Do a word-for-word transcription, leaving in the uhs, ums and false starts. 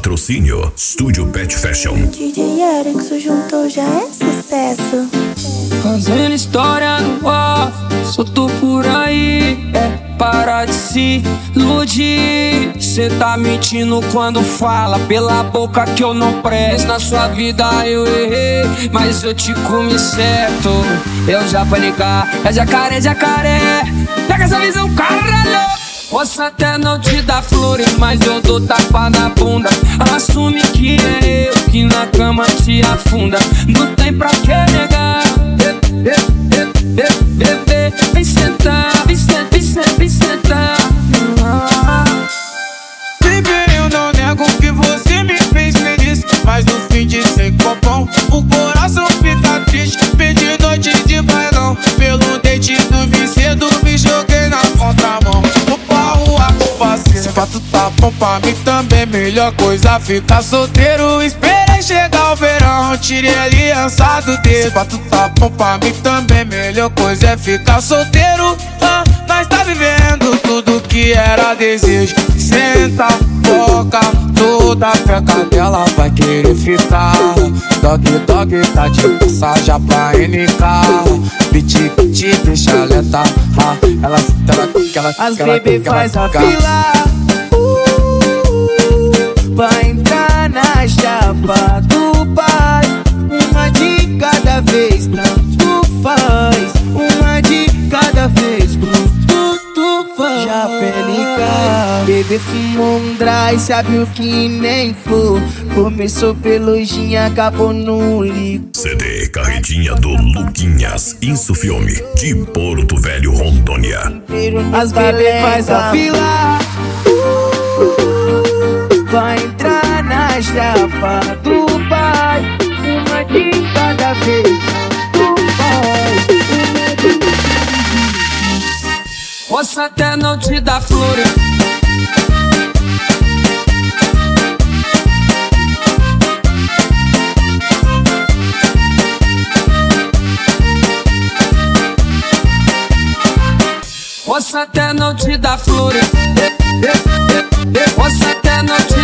Patrocínio Estúdio Pet Fashion. D J Erickson juntou já é sucesso. Fazendo história no off, solto por aí. É para de se iludir. Cê tá mentindo quando fala pela boca que eu não presto. Na sua vida eu errei, mas eu te comi certo. Eu já vou ligar, é jacaré, jacaré. Pega essa visão, caralho. Posso até não te dar flores, mas eu dou tapa na bunda. Assume que é eu que na cama te afunda. Não tem pra que negar. Vem sentar, vem sentar, vem sentar, vem sentar. Baby, eu não nego que você me fez feliz, mas no fim de sem copão o coração fica triste. Perdi noite de bailão, pelo date dormi cedo, me joguei na contramão. Se pra tu tá bom pra mim também, melhor coisa ficar solteiro. Esperei chegar o verão, tirei a aliança do dedo. Se pra tu tá bom pra mim também, melhor coisa é ficar solteiro. ah, Nós tá vivendo tudo que era desejo. Senta, toca, toda a peca dela vai querer ficar. Dog, dog, tá de passagem pra N K. Beat que te deixa lenta. ah, Ela, ela, ela, As ela, bebê faz a fila vai entrar na chapa do pai. Uma de cada vez, tanto faz. Uma de cada vez, tu, tu faz. Já pelica, bebê fumou um dry, sabe o que nem for. Começou pelo gin, acabou no lico. C D Carretinha do Luquinhas, Isso Filme, de Porto Velho, Rondônia. As bebê faz a fila vai entrar na chapa do pai. Uma de cada vez, tu faz. Posso até não te dar flores, posso até não te dar flores, posso até não te